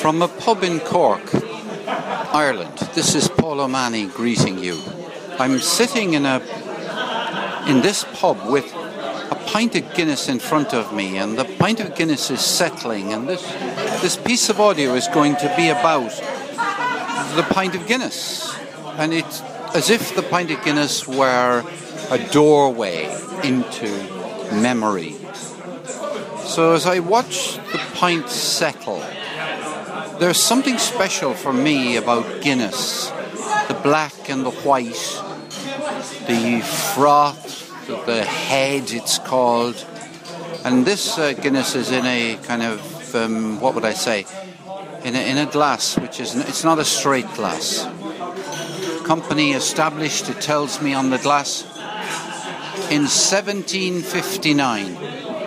From a pub in Cork, Ireland, this is Paul O'Mahony greeting you. I'm sitting in this pub with a pint of Guinness in front of me, and the pint of Guinness is settling, and this piece of audio is going to be about the pint of Guinness. And it's as if the pint of Guinness were a doorway into memory. So as I watch the pint settle, there's something special for me about Guinness. The black and the white, the froth, the head it's called. And this Guinness is in a kind of, what would I say, in a glass, which is, it's not a straight glass. Company established, it tells me on the glass, in 1759.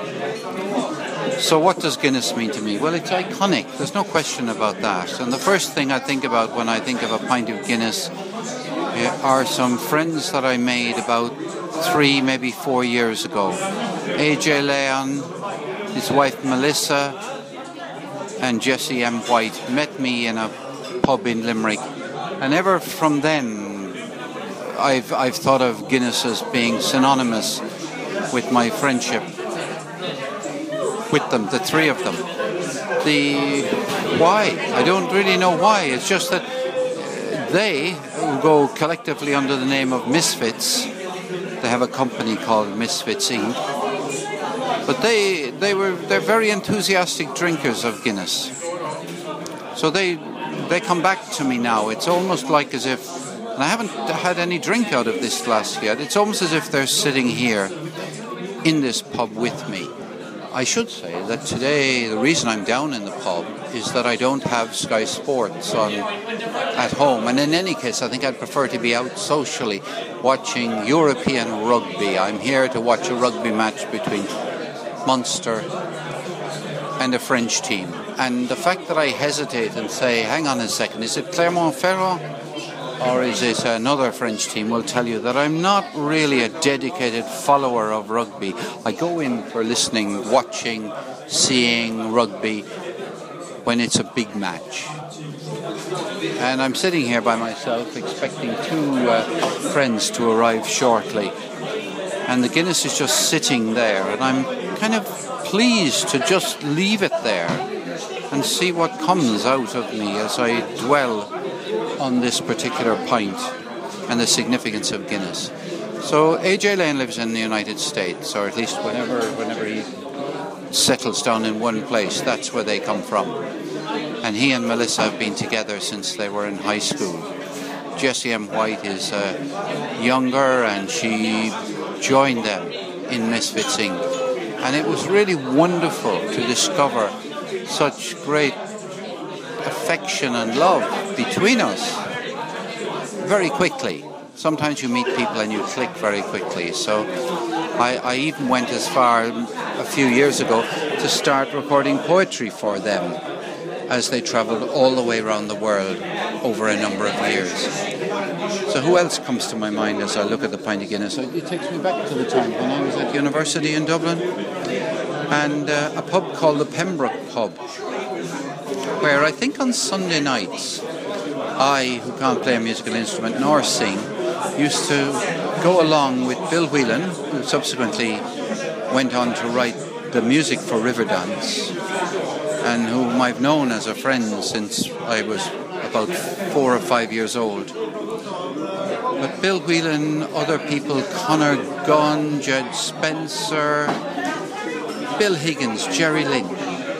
So what does Guinness mean to me? Well, it's iconic. There's no question about that. And the first thing I think about when I think of a pint of Guinness are some friends that I made about 3, maybe 4 years ago. AJ Leon, his wife Melissa, and Jesse M. White met me in a pub in Limerick. And ever from then, I've thought of Guinness as being synonymous with my friendship with them, the three of them. Why? I don't really know why. It's just that they go collectively under the name of Misfits. They have a company called Misfits Inc. But they're very enthusiastic drinkers of Guinness. So they come back to me now. It's almost like as if, and I haven't had any drink out of this glass yet, it's almost as if they're sitting here in this pub with me. I should say that today the reason I'm down in the pub is that I don't have Sky Sports on at home, and in any case I think I'd prefer to be out socially watching European rugby. I'm here to watch a rugby match between Munster and a French team, and the fact that I hesitate and say, hang on a second, is it Clermont-Ferrand or is it another French team, will tell you that I'm not really a dedicated follower of rugby. I go in for listening, watching, seeing rugby when it's a big match. And I'm sitting here by myself expecting 2 friends to arrive shortly. And the Guinness is just sitting there, and I'm kind of pleased to just leave it there and see what comes out of me as I dwell on this particular pint and the significance of Guinness. So AJ Lane lives in the United States, or at least whenever he settles down in one place, that's where they come from. And he and Melissa have been together since they were in high school. Jessie M. White is younger, and she joined them in Misfits Inc. And it was really wonderful to discover such great affection and love between us very quickly. Sometimes you meet people and you click very quickly. So I even went as far a few years ago to start recording poetry for them as they travelled all the way around the world over a number of years. So who else comes to my mind as I look at the pint of Guinness? It takes me back to the time when I was at university in Dublin, and a pub called the Pembroke Pub, where I think on Sunday nights, I, who can't play a musical instrument nor sing, used to go along with Bill Whelan, who subsequently went on to write the music for Riverdance, and whom I've known as a friend since I was about 4 or 5 years old. But Bill Whelan, other people, Conor Gunn, Jed Spencer, Bill Higgins, Jerry Lynch.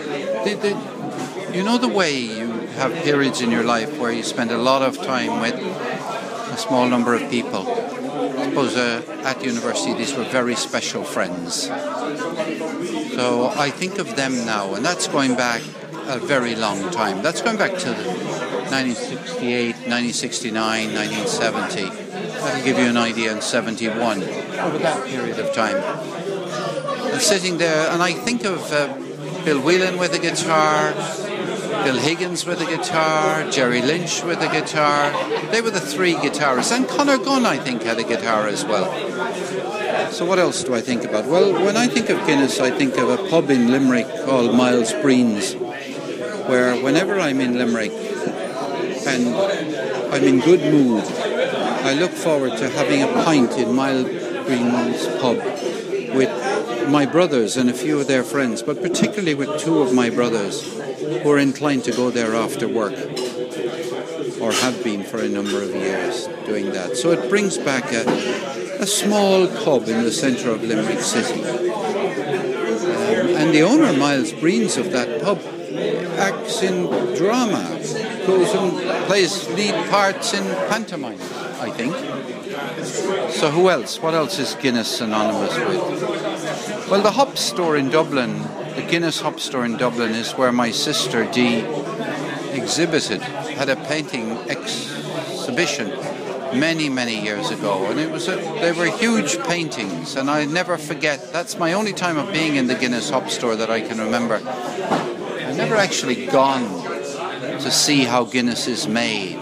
You know the way you have periods in your life where you spend a lot of time with a small number of people. I suppose at university these were very special friends. So I think of them now, and that's going back a very long time. That's going back to 1968, 1969, 1970. That'll give you an idea in 71, over that period of time. And sitting there, and I think of Bill Whelan with a guitar, Bill Higgins with a guitar, Jerry Lynch with a guitar. They were the 3 guitarists. And Conor Gunn, I think, had a guitar as well. So what else do I think about? Well, when I think of Guinness, I think of a pub in Limerick called Miles Breen's. where whenever I'm in Limerick and I'm in good mood, I look forward to having a pint in Mile Green's pub with my brothers and a few of their friends, but particularly with two of my brothers who are inclined to go there after work, or have been for a number of years doing that. So it brings back a small pub in the centre of Limerick City. And the owner, Miles Breens, of that pub acts in drama, goes and plays lead parts in pantomime, I think. So who else? What else is Guinness synonymous with? Well, the hop store in Dublin, the Guinness hop store in Dublin, is where my sister Dee exhibited, had a painting exhibition many, many years ago, and they were huge paintings, and I never forget. That's my only time of being in the Guinness hop store that I can remember. I've never actually gone to see how Guinness is made.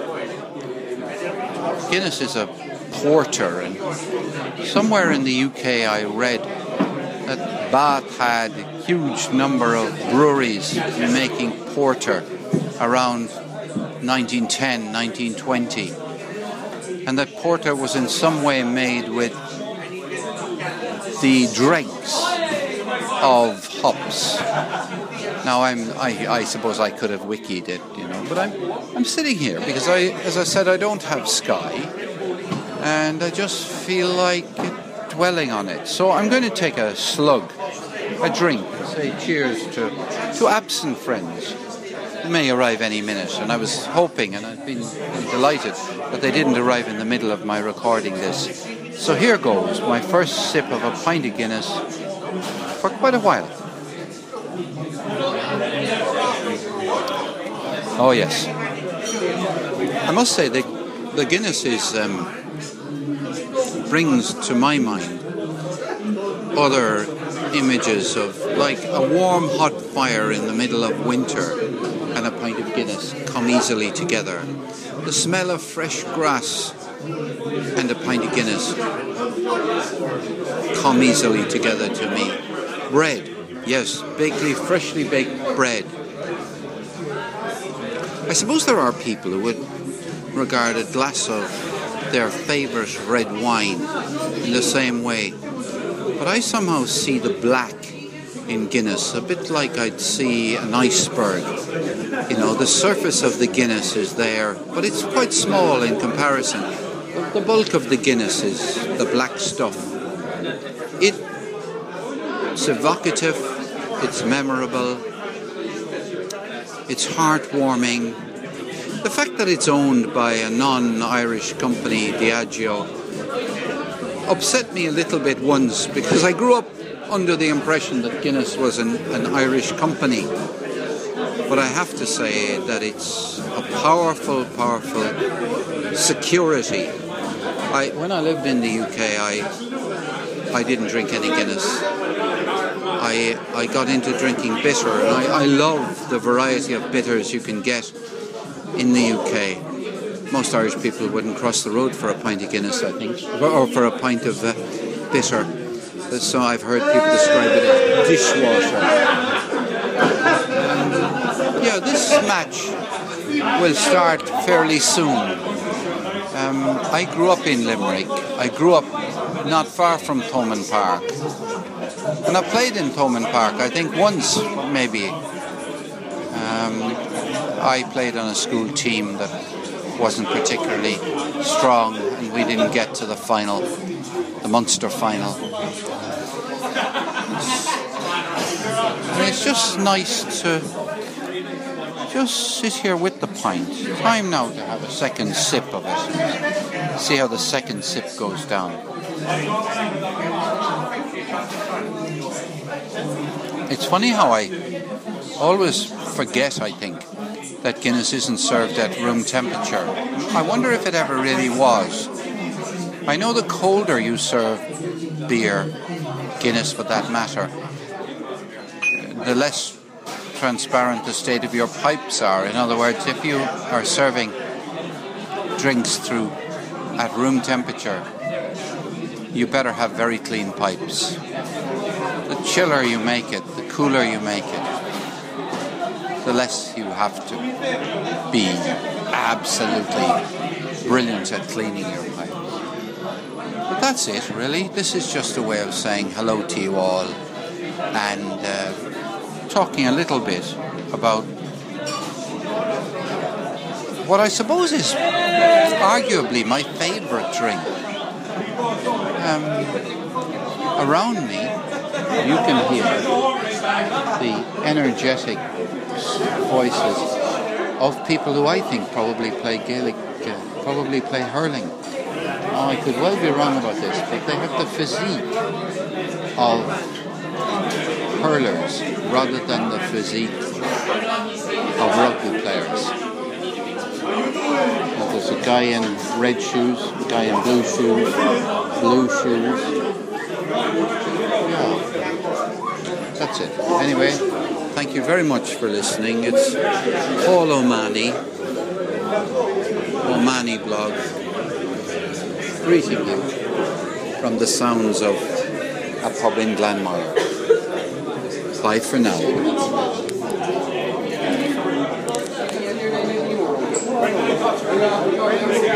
Guinness is a porter, and somewhere in the UK I read that Bath had a huge number of breweries making porter around 1910, 1920. And that porter was in some way made with the dregs of hops. Now I suppose I could have wikied it, but I'm sitting here because as I said, I don't have Sky, and I just feel like dwelling on it. So I'm going to take a slug, a drink, say cheers to absent friends who may arrive any minute. And I was hoping, and I've been delighted that they didn't arrive in the middle of my recording this. So here goes, my first sip of a pint of Guinness for quite a while. Oh yes, I must say the Guinness brings to my mind other images of like a warm hot fire in the middle of winter and a pint of Guinness come easily together. The smell of fresh grass and a pint of Guinness come easily together to me. Bread, yes, freshly baked bread. I suppose there are people who would regard a glass of their favourite red wine in the same way, but I somehow see the black in Guinness a bit like I'd see an iceberg. The surface of the Guinness is there, but it's quite small in comparison. The bulk of the Guinness is the black stuff. It's evocative, it's memorable, it's heartwarming. The fact that it's owned by a non-Irish company, Diageo, upset me a little bit once because I grew up under the impression that Guinness was an Irish company. But I have to say that it's a powerful security. When I lived in the UK, I didn't drink any Guinness. I got into drinking bitter, and I love the variety of bitters you can get in the UK. Most Irish people wouldn't cross the road for a pint of Guinness, I think, or for a pint of bitter. So I've heard people describe it as dishwater. This match will start fairly soon. I grew up in Limerick. I grew up not far from Thomond Park. And I played in Thomond Park, I think once, maybe. I played on a school team that wasn't particularly strong, and we didn't get to the final, the Munster final. And it's just nice to just sit here with the pint. Time now to have a second sip of it. See how the second sip goes down. It's funny how I always forget, I think, that Guinness isn't served at room temperature. I wonder if it ever really was. I know the colder you serve beer, Guinness for that matter, the less transparent the state of your pipes are. In other words, if you are serving drinks through at room temperature, you better have very clean pipes. The chiller you make it, the cooler you make it, the less you have to be absolutely brilliant at cleaning your pipes. But that's it, really. This is just a way of saying hello to you all and talking a little bit about what I suppose is arguably my favourite drink. Around me, you can hear the energetic voices of people who I think probably play Gaelic, probably play hurling. Now, I could well be wrong about this, but they have the physique of hurlers rather than the physique of rugby players. Now, there's a guy in red shoes, a guy in blue shoes. Yeah, that's it. Anyway, thank you very much for listening. It's Paul O'Mahony blog, greeting you from the sounds of a pub in Glanmire. Bye for now.